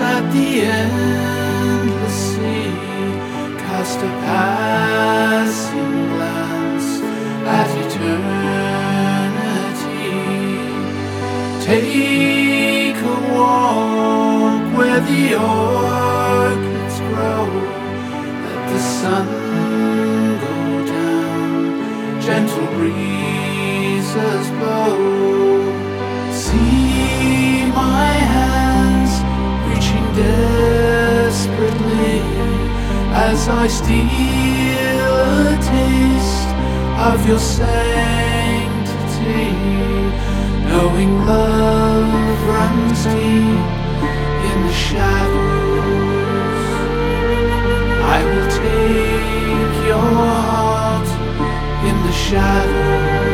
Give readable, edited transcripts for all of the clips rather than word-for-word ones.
at the endless sea, cast a passing glance at eternity. Take a walk where the orchids grow, let the sun go down, gentle breezes blow. See my hands reaching desperately as I steal a taste of your sanctity, knowing love runs deep in the shadows. I will take your heart in the shadows.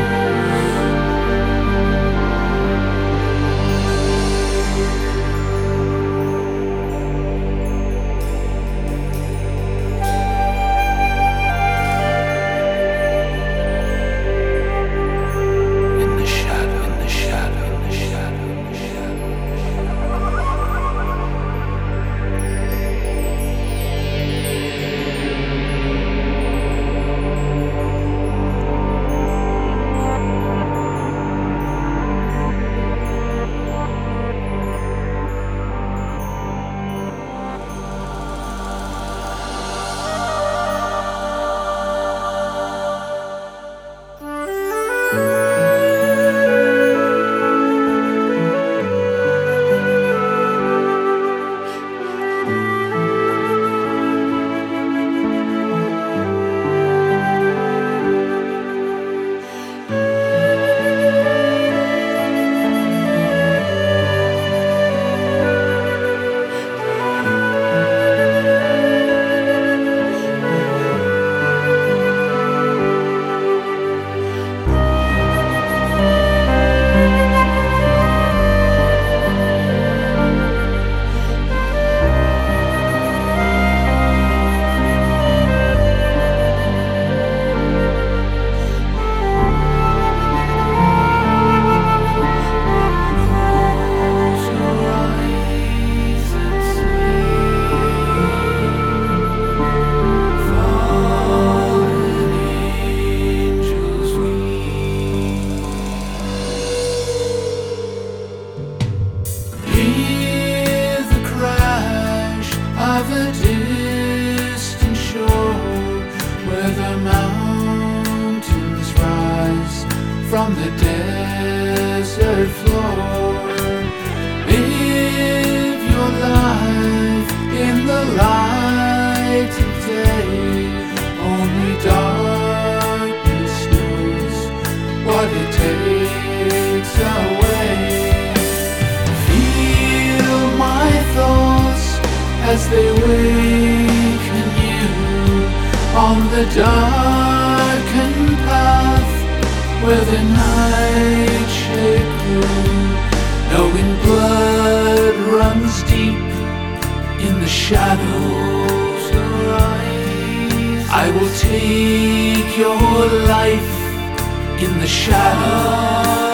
Of a distant shore, where the mountains rise from the desert floor. Live your life in the light of day. Only darkness knows what it takes away. Feel my thoughts as they waken you on the darkened path where the nightshade grew, knowing blood runs deep in the shadows. I will take your life in the shadows.